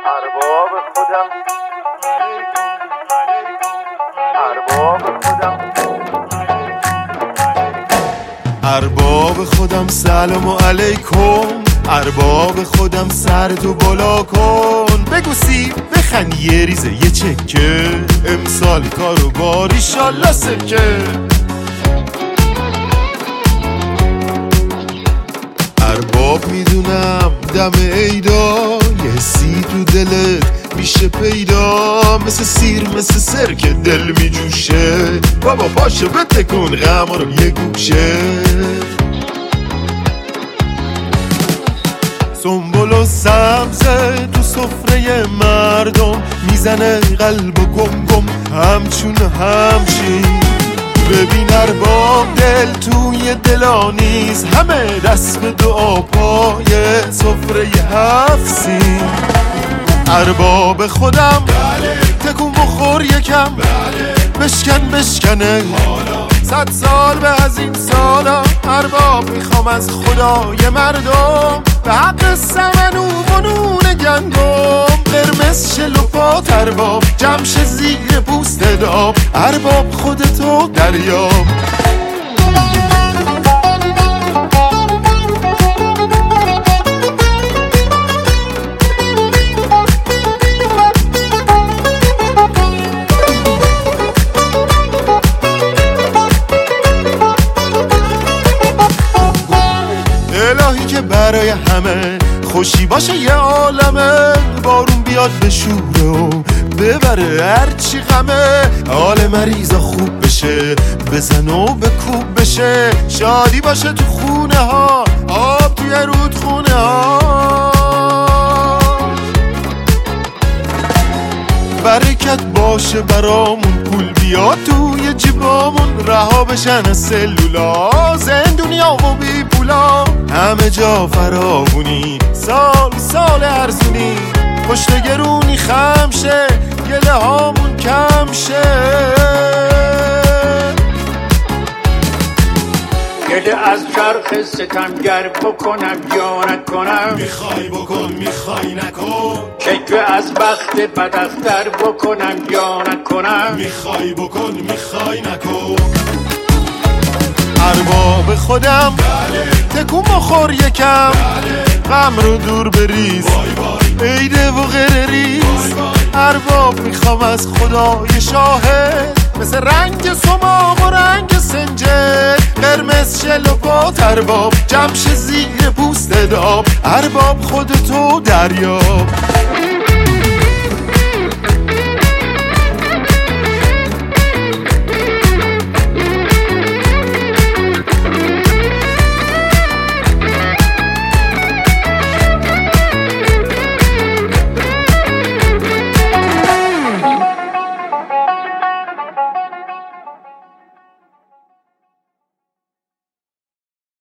ارباب خودم ارباب خودم ارباب خودم سلام علیکم ارباب خودم سرتو بالا کن بگو سیر بخند یه ریزه یه چکه امسال کاروبار ایشالله سکه ارباب میدونم دم عیدا یه حسی تو دلت میشه پیدا مثل سیر مثل سرکه دل میجوشه بابا پاشو بتکن غم رو یه گوشه سنبل و سبزه تو سفره مردم میزنه قلب و گم گم همچون همچین ببین ارباب دل توی دلانیز همه دست به دعا پای سفره هفسین ارباب خودم تکون بخور یکم بشکن بشکنه 100 سال به از این سالا ارباب میخوام از خدای مردم به حق سمن و نون گندم قرمز شلوفات ارباب جمش زیر پوست داب ارباب خودتو دریاب الهی که برای همه خوشی باشه یه عالمه بارون بیاد به شوره و ببره هرچی غمه حال مریضا خوب بشه بزن و بکوب بشه شادی باشه تو خونه ها آب توی رودخونه ها برکت باشه برامون پول بیاد توی جیبامون رها بشن از سلولا زندونیا و بی پولا همه جا فراغونی سال ارزونی پشت گرونی خم شه گله هامون کم شه گله از چرخ ستمگر بکنم یا نکنم میخوای بکن میخوای نکن شکوه از بخت بداختر بکنم یا نکنم میخوای بکن میخوای نکن ارباب خودم تکون بخور یکم غم رو دور بریز عیده و غیر ریز ارباب میخوام از خدای شاهد مثل رنگ سماق و رنگ سنجد قرمز شلوفات ارباب جمش زیر پوست داب ارباب خودتو دریاب